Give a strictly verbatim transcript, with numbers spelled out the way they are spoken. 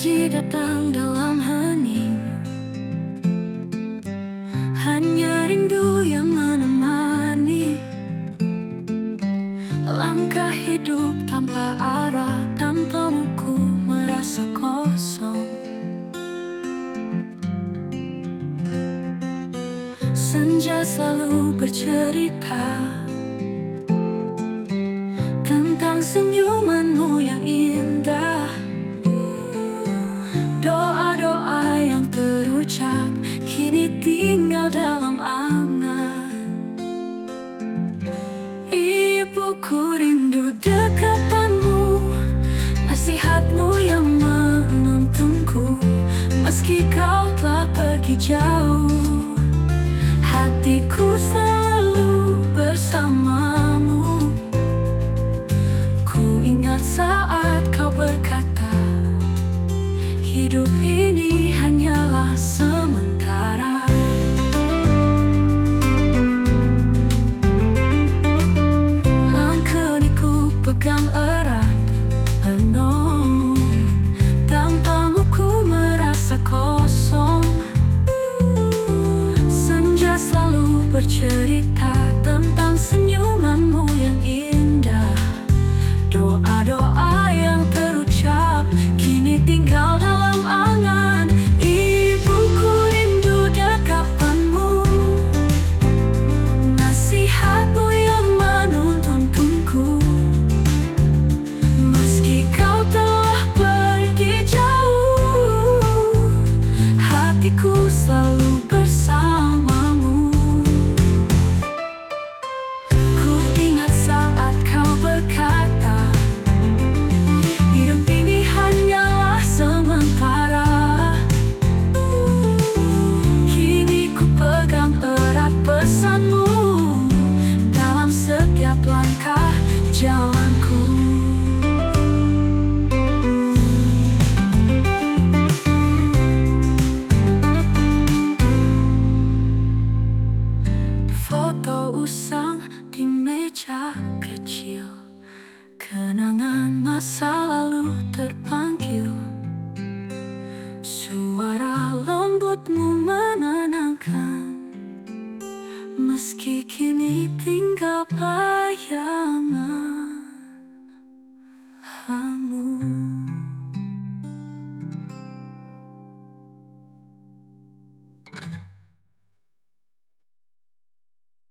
janji datang dalam hening, hanya rindu yang menemani langkah hidup tanpa arah. Tanpamu ku merasa kosong. Senja selalu bercerita tentang senyumanmu yang indah. Doa-doa yang terucap kini tinggal dalam angan. Ibuku rindu dekapanmu, nasihatmu yang menuntunku. Meski kau telah pergi jauh, hatiku selalu bersamamu. Ku ingat saat kau berkata, hidup ini hanyalah sementara. Langkahku pegang erat, penuh. Tanpamu ku merasa kosong. Senja selalu bercerita tentang senyumanmu yang indah. Doa-doa yang terucap kini tinggal dalam angan. Ibuku rindu dekapanmu, nasihatmu yang menuntunku. Meski kau telah pergi jauh, hatiku selalu bersamamu. Ku ingat saat kau berkata, hidup ini hanyalah sementara. Kini ku pegang erat pesanmu dalam setiap langkah jalanku. Foto usang di meja kecil, kenangan masa lalu terpanggil. Suara lembutmu menenangkan, meski kini tinggal bayang.